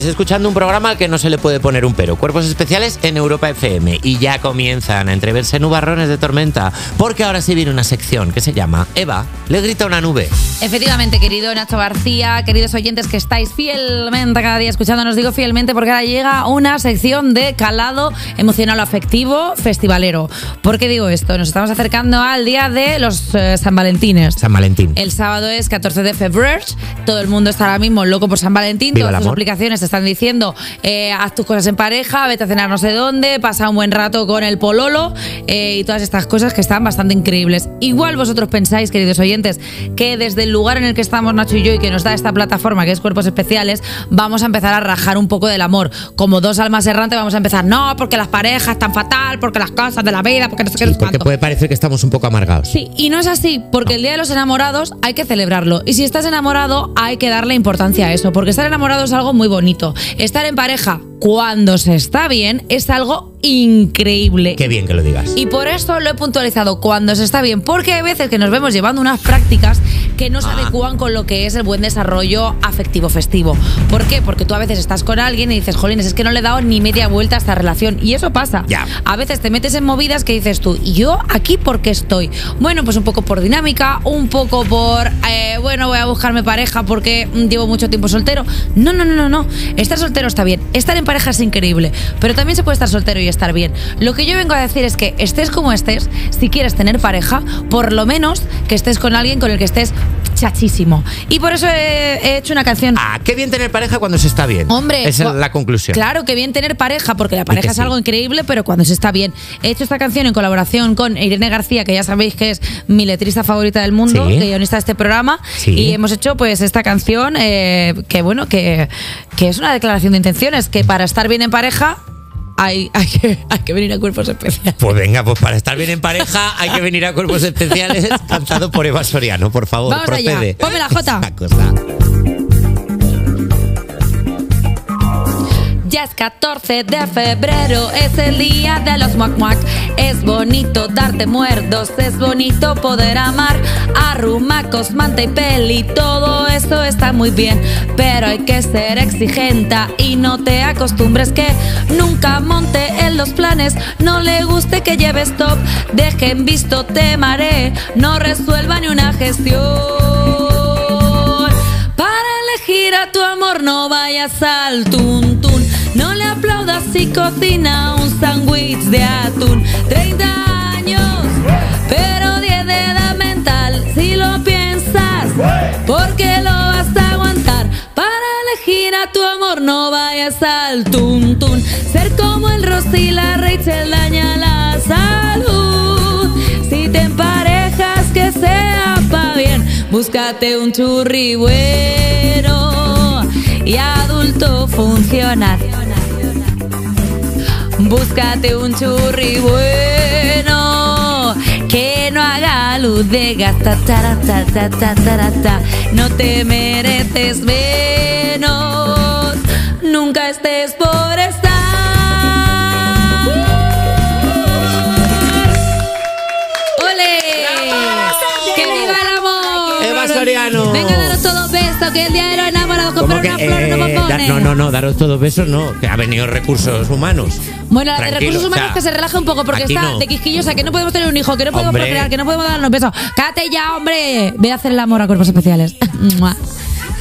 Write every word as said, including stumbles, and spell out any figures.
Estás escuchando un programa al que no se le puede poner un pero. Cuerpos Especiales en Europa F M. Y ya comienzan a entreverse nubarrones de tormenta, porque ahora sí viene una sección que se llama Eva le grita a una nube. Efectivamente, querido Nacho García, queridos oyentes que estáis fielmente cada día escuchándonos, digo fielmente porque ahora llega una sección de calado emocional o afectivo festivalero. ¿Por qué digo esto? Nos estamos acercando al día de los eh, San Valentines. San Valentín. El sábado es catorce de febrero. Todo el mundo está ahora mismo loco por San Valentín. Viva Todas el sus amor. aplicaciones están diciendo eh, haz tus cosas en pareja, vete a cenar no sé dónde, pasa un buen rato con el pololo eh, y todas estas cosas que están bastante increíbles. Igual vosotros pensáis, queridos oyentes, que desde el lugar en el que estamos Nacho y yo y que nos da esta plataforma que es Cuerpos Especiales, vamos a empezar a rajar un poco del amor. Como dos almas errantes vamos a empezar, no, porque las parejas están fatal, porque las cosas de la vida, porque no sé qué, no Sí, sé porque cuánto. puede parecer que estamos un poco amargados. Sí, y no es así, porque el Día de los Enamorados hay que celebrarlo. Y si estás enamorado, hay que darle importancia a eso, porque estar enamorado es algo muy bonito. Estar en pareja cuando se está bien es algo increíble. Qué bien que lo digas. Y por eso lo he puntualizado, cuando se está bien, porque hay veces que nos vemos llevando unas prácticas que no se Ah. adecúan con lo que es el buen desarrollo afectivo festivo. ¿Por qué? Porque tú a veces estás con alguien y dices, jolines, es que no le he dado ni media vuelta a esta relación. Y eso pasa. Ya. A veces te metes en movidas que dices tú, ¿y yo aquí por qué estoy? Bueno, pues un poco por dinámica, un poco por, eh, bueno, voy a buscarme pareja porque mm, llevo mucho tiempo soltero. No, no, no, no, no. Estar soltero está bien. Estar en pareja es increíble. Pero también se puede estar soltero y estar bien. Lo que yo vengo a decir es que estés como estés, si quieres tener pareja, por lo menos que estés con alguien con el que estés chachísimo. Y por eso he, he hecho una canción. Ah, qué bien tener pareja cuando se está bien. Hombre, esa es cu- la conclusión. Claro, que bien tener pareja, porque la pareja que es sí. algo increíble, pero cuando se está bien. He hecho esta canción en colaboración con Irene García, que ya sabéis que es mi letrista favorita del mundo, Sí. guionista de este programa, Sí. y hemos hecho pues esta canción eh, que bueno, que, que es una declaración de intenciones, que para estar bien en pareja hay, hay, que, hay que venir a Cuerpos Especiales. Pues venga, pues para estar bien en pareja hay que venir a Cuerpos Especiales, cantado por Eva Soriano, por favor, Vamos procede. allá, ponme la jota. Esta cosa. Ya es catorce de febrero, es el día de los muac muac. Es bonito darte muerdos, es bonito poder amar. Arrumacos, manta y peli, todo eso está muy bien. Pero hay que ser exigente y no te acostumbres que nunca monte en los planes. No le guste que lleves top, dejen visto te maré. No resuelva ni una gestión. Para elegir a tu amor no vayas al tun tun. No le aplaudas si cocina un sándwich de atún. treinta años, pero diez de edad mental. Si lo piensas, porque lo vas a aguantar. Para elegir a tu amor no vayas al tun tun. Ser como el Ross y la Rachel daña la salud. Si te emparejas que sea pa' bien. Búscate un churri bueno y adulto funcional. Búscate un churri bueno que no haga luz de gas. Ta, ta, ta, ta, ta, ta, ta. No te mereces menos. Nunca estés por estar. ¡Ole! ¡Que viva el amor! Eva Soriano. Venga, daros todos besos, que el día de los enamorados ¿Cómo comprar que, una flor eh, no da- bombones. no, no, no, daros todos besos, no, que ha venido recursos humanos. Bueno, la de Tranquilo, recursos humanos o sea, que se relaja un poco porque aquí está no. de quisquillosa, que no podemos tener un hijo, que no podemos Hombre. procrear, que no podemos darnos besos. ¡Cállate ya, hombre! Ve a hacer el amor a Cuerpos Especiales. Mua.